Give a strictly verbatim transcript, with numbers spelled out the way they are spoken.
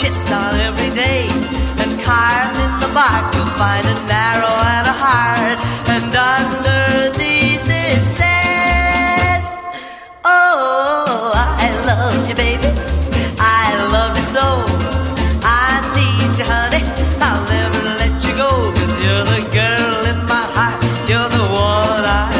kissed on every day. And carved in the bark you'll find an arrow and a heart. And underneath it says, oh, I love you, baby, I love you so. I need you, honey, I'll never let you go. 'Cause you're the girl in my heart, you're the one I